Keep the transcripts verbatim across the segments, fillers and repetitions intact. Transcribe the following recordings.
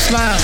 slime.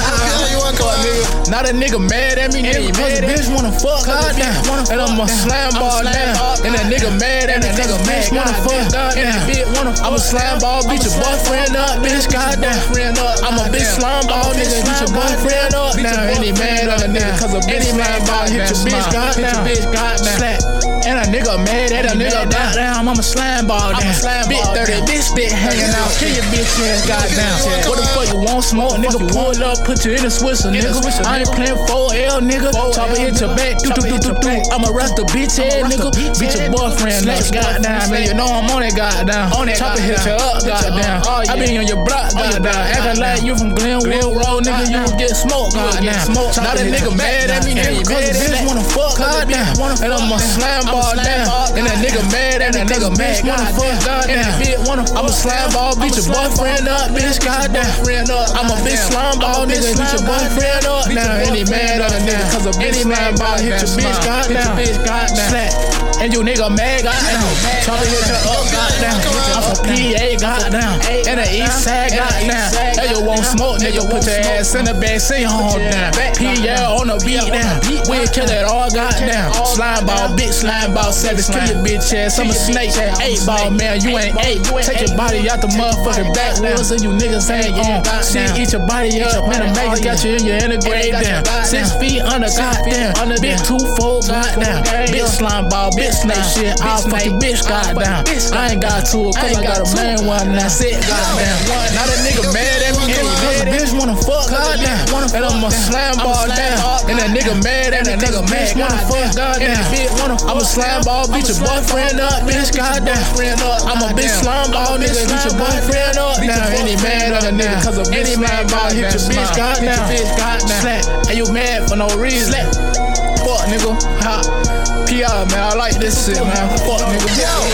Now the nigga mad at me, nigga, cause the bitch wanna fuck, goddamn. And I'ma slam ball down. And that nigga mad at me, cause the bitch wanna fuck, goddamn. I'ma slam ball, beat your boyfriend up, bitch, goddamn. I'ma bitch slam ball, nigga, beat your boyfriend up now. And he mad at a nigga, cause a bitch slam ball, hit your bitch, goddamn. Slap. And a nigga mad at a nigga, goddamn. I'ma slam ball down. Big thirty, bitch stick hanging out. Kill your bitch ass, goddamn. What the fuck you want smoke, nigga? Pull up, put you in a Swisher, nigga. I ain't playing four L, nigga. Chopper hit your back, do do do do do. I'ma arrest the bitch ass, nigga. Beat your boyfriend, nigga. Goddamn, man, you know I'm on that, goddamn. Chopper hit you up, goddamn. I be on your block, goddamn. Acting like you from Glenwood Road, nigga. You gon' get smoked, goddamn. Now that nigga mad at me, nigga, cause the bitch wanna fuck, goddamn. And I'ma slam ball down. And that nigga mad at me, cause the bitch wanna fuck, goddamn. I'ma slam ball, beat your boyfriend up, bitch, goddamn. I'ma bitch slam ball, nigga, beat your boyfriend up now. And he mad at a nigga, cause a bitch slam ball, hit your bitch, goddamn. Slap. And you nigga mad, goddamn. Chopper hit you up, goddamn. I'm from P A, goddamn. And the east side, goddamn. Hey, you won't smoke, nigga, put your ass in the back, say home down. P A on the beat down. We'll kill it all, goddamn. Slime ball, bitch, slime ball, savage, kill your bitch ass. I'm a snake, eight ball, man, you ain't eight. Take your body out the motherfucking backwoods and you niggas ain't on. See, eat your body up, man, the Max got you in your integrate down. Six feet under, goddamn. Big two, four, goddamn. Bitch, slime ball, bitch, snake shit. I'll fuck your bitch, goddamn. I ain't got two, cause I got a main one, and that's it, goddamn. Now that nigga mad at me, cause the bitch wanna fuck, goddamn. And I'ma slam ball down. And that nigga mad at me, cause the bitch wanna fuck, goddamn. I'ma slam ball, beat your boyfriend up, bitch, goddamn. I'ma bitch slam ball, nigga, beat your boyfriend up now. And he mad at a nigga, cause a bitch slam ball, hit your bitch, goddamn. Slap. And you mad for no reason. Fuck, nigga. Ha. P R, man, I like this shit, man. Fuck, nigga.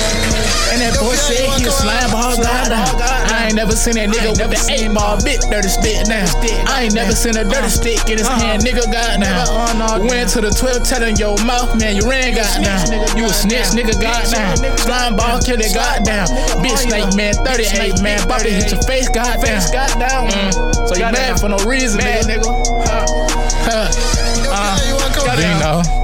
And that boy said he a slime ball, goddamn. I ain't never seen that nigga with the eight ball, big dirty stick now. I ain't never seen a dirty stick in his hand, nigga, goddamn. Went to the twelve telling your mouth, man, you ran, goddamn. You a snitch, nigga, goddamn. Slime ball, kill it, goddamn. Bitch snake, man, thirty-eight, man. Bobby hit your face, goddamn. Mm. So you mad for no reason, nigga. Huh. Uh, you know.